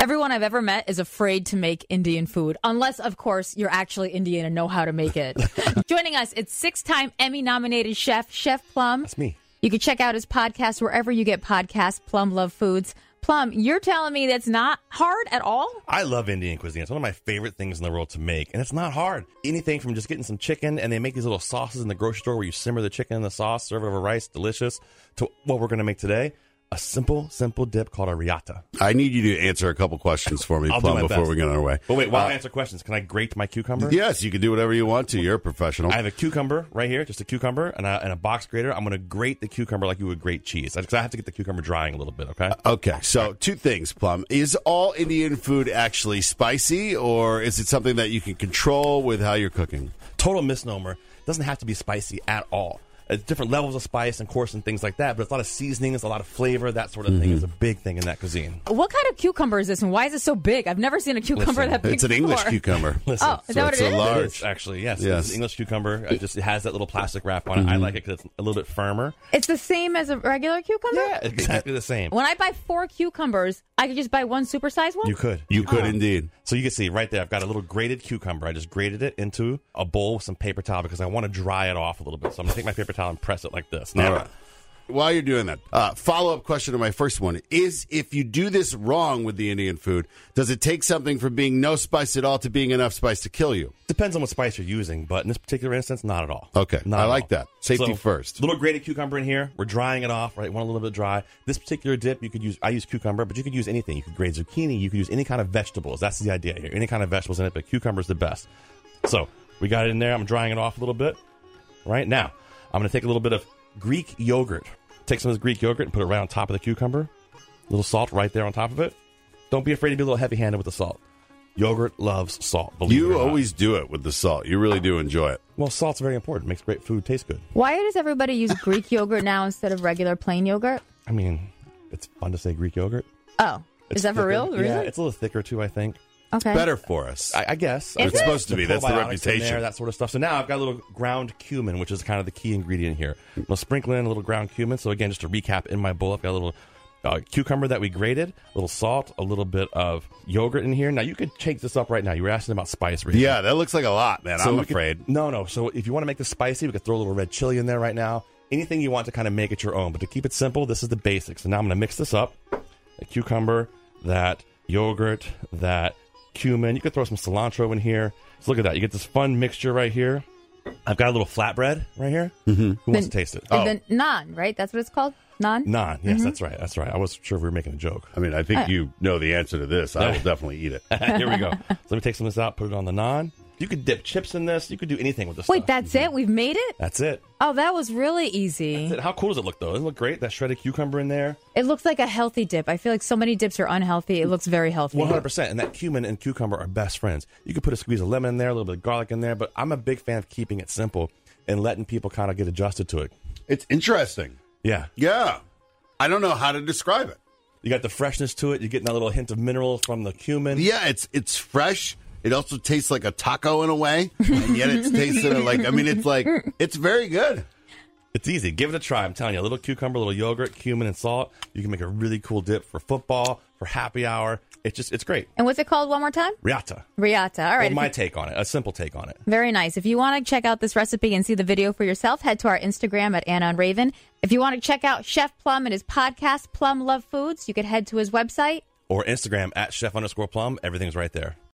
Everyone I've ever met is afraid to make Indian food, unless, of course, you're actually Indian and know how to make it. Joining us, it's 6-time Emmy-nominated chef, Chef Plum. That's me. You can check out his podcast wherever you get podcasts, Plum Love Foods. Plum, you're telling me that's not hard at all? I love Indian cuisine. It's one of my favorite things in the world to make, and it's not hard. Anything from just getting some chicken, and they make these little sauces in the grocery store where you simmer the chicken in the sauce, serve it over rice, delicious, to what we're going to make today. A simple dip called a riata. I need you to answer a couple questions for me, Plum, before we get on our way. But wait, while I answer questions, can I grate my cucumber? Yes, you can do whatever you want to. You're a professional. I have a cucumber right here, just a cucumber, and a box grater. I'm going to grate the cucumber like you would grate cheese. Because I have to get the cucumber drying a little bit, okay? Okay, so two things, Plum. Is all Indian food actually spicy, or is it something that you can control with how you're cooking? Total misnomer. It doesn't have to be spicy at all. Different levels of spice and coarse and things like that, but it's a lot of seasonings, a lot of flavor, that sort of thing is a big thing in that cuisine. What kind of cucumber is this, and why is it so big? I've never seen a cucumber that big It's an English cucumber. Listen, oh, is that what it is? large. It is, actually, yes. It's an English cucumber. It has that little plastic wrap on it. I like it because it's a little bit firmer. It's the same as a regular cucumber? Yeah, exactly the same. When I buy 4 cucumbers, I could just buy one supersized one? You could. You could indeed. So you can see right there, I've got a little grated cucumber. I just grated it into a bowl with some paper towel because I want to dry it off a little bit. So I'm going to take my paper towel and press it like this. Now, All right. While you're doing that, follow-up question to my first one is, if you do this wrong with the Indian food, does it take something from being no spice at all to being enough spice to kill you? depends on what spice you're using, but in this particular instance, not at all. Okay, not I like that. Safety first. Little grated cucumber in here. We're drying it off, right? Want a little bit dry. This particular dip, you could use. I use cucumber, but you could use anything. You could grate zucchini. You could use any kind of vegetables. That's the idea here. Any kind of vegetables in it, but cucumber's the best. So we got it in there. I'm drying it off a little bit. Right now, I'm going to take a little bit of Greek yogurt. Take some of this Greek yogurt and put it right on top of the cucumber. A little salt right there on top of it. Don't be afraid to be a little heavy-handed with the salt. Yogurt loves salt. You always do it with the salt. You really do enjoy it. Well, salt's very important. It makes great food taste good. Why does everybody use Greek yogurt now instead of regular plain yogurt? I mean, it's fun to say Greek yogurt. Oh, is that for real? Really? Yeah, it's a little thicker too, I think. Okay. Better for us. I guess. Is It's supposed to be. That's the probiotics in reputation. there, that sort of stuff. So now I've got a little ground cumin, which is kind of the key ingredient here. I'll sprinkle in a little ground cumin. So again, just to recap, in my bowl, I've got a little cucumber that we grated, a little salt, a little bit of yogurt in here. Now, you could shake this up right now. You were asking about spice. Right? Yeah, that looks like a lot, man. So I'm we could- afraid. No. So if you want to make this spicy, we could throw a little red chili in there right now. Anything you want to kind of make it your own. But to keep it simple, this is the basics. So now I'm going to mix this up. The cucumber, that yogurt, that cumin. You could throw some cilantro in here. So look at that. You get this fun mixture right here. I've got a little flatbread right here. Mm-hmm. Who wants to taste it? And then naan, right? That's what it's called? Naan? Naan. Yes, that's right. That's right. I wasn't sure if we were making a joke. I mean, I think you know the answer to this. I will definitely eat it. Here we go. So let me take some of this out, put it on the naan. You could dip chips in this. You could do anything with this Wait, stuff. that's it? We've made it? That's it. Oh, that was really easy. How cool does it look, though? Doesn't it look great? That shredded cucumber in there. It looks like a healthy dip. I feel like so many dips are unhealthy. It looks very healthy. 100%. And that cumin and cucumber are best friends. You could put a squeeze of lemon in there, a little bit of garlic in there, but I'm a big fan of keeping it simple and letting people kind of get adjusted to it. It's interesting. Yeah. Yeah. I don't know how to describe it. You got the freshness to it. You're getting that little hint of minerals from the cumin. Yeah, it's fresh. It also tastes like a taco in a way, and yet it's tasting like, I mean, it's very good. It's easy. Give it a try. I'm telling you, a little cucumber, a little yogurt, cumin, and salt. You can make a really cool dip for football, for happy hour. It's great. And what's it called one more time? Riata. Riata. All right. Well, my take on it, a simple take on it. Very nice. If you want to check out this recipe and see the video for yourself, head to our Instagram at Anna and Raven. If you want to check out Chef Plum and his podcast, Plum Love Foods, you could head to his website. Or Instagram at chef_plum. Everything's right there.